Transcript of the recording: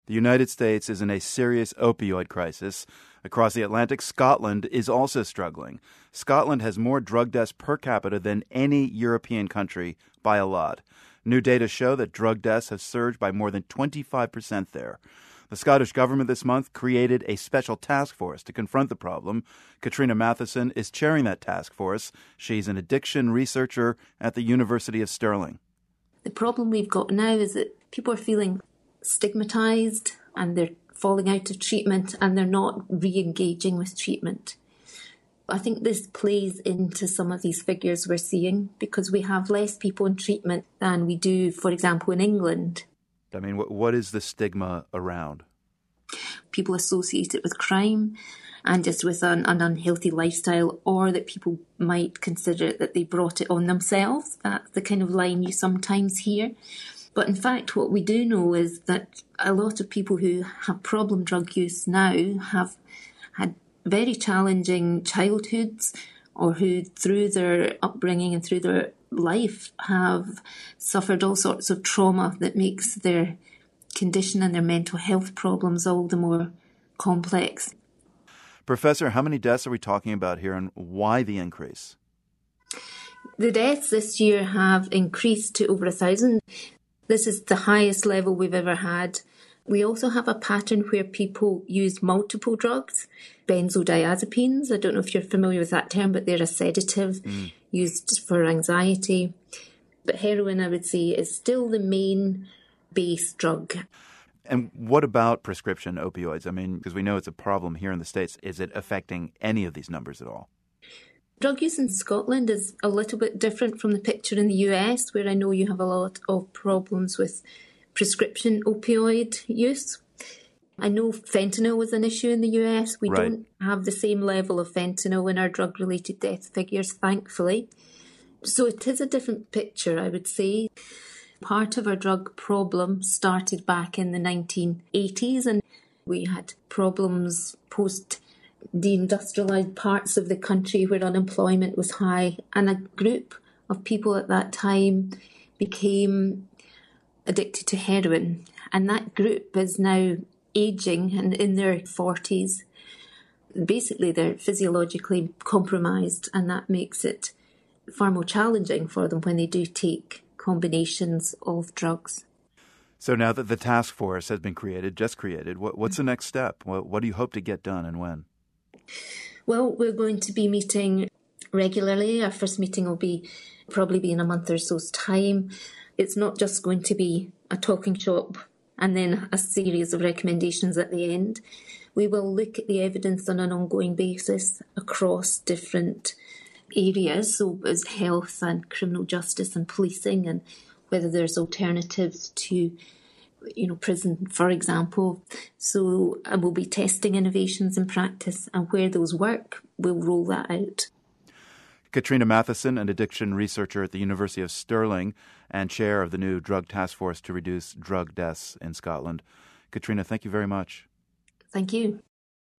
The United States is in a serious opioid crisis. Across the Atlantic, Scotland is also struggling. Scotland has more drug deaths per capita than any European country by a lot. New data show that drug deaths have surged by more than 25% there. The Scottish government this month created a special task force to confront the problem. Katrina Matheson is chairing that task force. She's an addiction researcher at the University of Stirling. The problem we've got now is that people are feeling stigmatised and they're falling out of treatment and they're not re-engaging with treatment. I think this plays into some of these figures we're seeing because we have less people in treatment than we do, for example, in England. I mean, what is the stigma around? People associate it with crime and just with an unhealthy lifestyle, or that people might consider that they brought it on themselves. That's the kind of line you sometimes hear. But in fact, what we do know is that a lot of people who have problem drug use now have had very challenging childhoods, or who through their upbringing and through their life have suffered all sorts of trauma that makes their condition and their mental health problems all the more complex. Professor, how many deaths are we talking about here, and why the increase? The deaths this year have increased to over 1,000. This is the highest level we've ever had. We also have a pattern where people use multiple drugs, benzodiazepines. I don't know if you're familiar with that term, but they're a sedative used for anxiety. But heroin, I would say, is still the main base drug. And what about prescription opioids? I mean, because we know it's a problem here in the States. Is it affecting any of these numbers at all? Drug use in Scotland is a little bit different from the picture in the US, where I know you have a lot of problems with prescription opioid use. I know fentanyl was an issue in the US. We don't have the same level of fentanyl in our drug-related death figures, thankfully. So it is a different picture, I would say. Part of our drug problem started back in the 1980s, and we had problems post-deindustrialised parts of the country where unemployment was high, and a group of people at that time became addicted to heroin, and that group is now ageing and in their 40s. Basically, they're physiologically compromised, and that makes it far more challenging for them when they do take combinations of drugs. So now that the task force has been just created, what's the next step? What do you hope to get done, and when? Well, we're going to be meeting regularly. Our first meeting will probably be in a month or so's time. It's not just going to be a talking shop and then a series of recommendations at the end. We will look at the evidence on an ongoing basis across different areas, so as health and criminal justice and policing, and whether there's alternatives to, prison, for example. So we'll be testing innovations in practice, and where those work, we'll roll that out. Katrina Matheson, an addiction researcher at the University of Stirling and chair of the new drug task force to reduce drug deaths in Scotland. Katrina, thank you very much. Thank you.